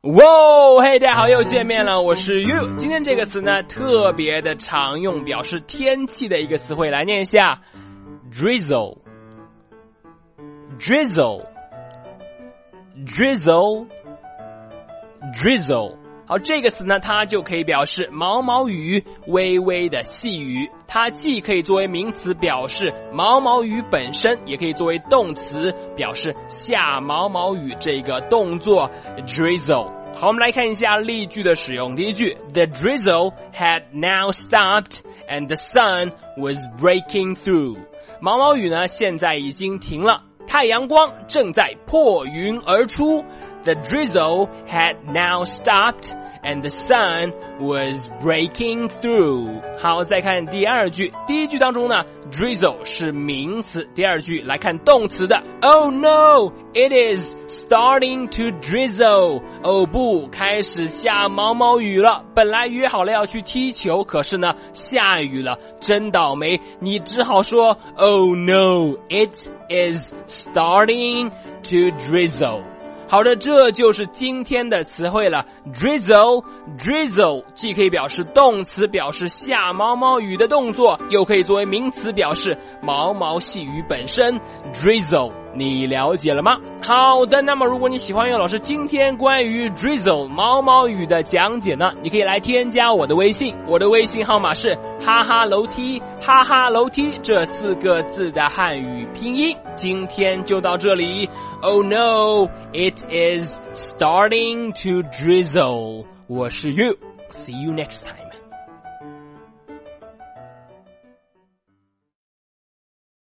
哇，嘿，大家好，又见面了，我是 you。今天这个词呢，特别的常用，表示天气的一个词汇，来念一下 drizzle drizzle drizzle drizzle。好，这个词呢，它就可以表示毛毛雨，微微的细雨。它既可以作为名词表示毛毛雨本身，也可以作为动词表示下毛毛雨这个动作 drizzle。好，我们来看一下例句的使用。第一句 ，The drizzle had now stopped and the sun was breaking through。毛毛雨呢，现在已经停了，太阳光正在破云而出。The drizzle had now stopped and the sun was breaking through。 好，再看第二句。第一句当中呢 drizzle 是名词，第二句来看动词的 Oh no, it is starting to drizzle。 哦不，开始下毛毛雨了，本来约好了要去踢球，可是呢下雨了，真倒霉，你只好说 Oh no, it is starting to drizzle。好的，这就是今天的词汇了。drizzle drizzle 既可以表示动词，表示下毛毛雨的动作，又可以作为名词表示毛毛细雨本身。drizzle 你了解了吗？好的，那么如果你喜欢岳老师今天关于 drizzle 毛毛雨的讲解呢，你可以来添加我的微信，我的微信号码是哈哈楼梯，哈哈楼梯这4个字的汉语拼音。今天就到这里。Oh no, it is starting to drizzle。我是 you. See you next time.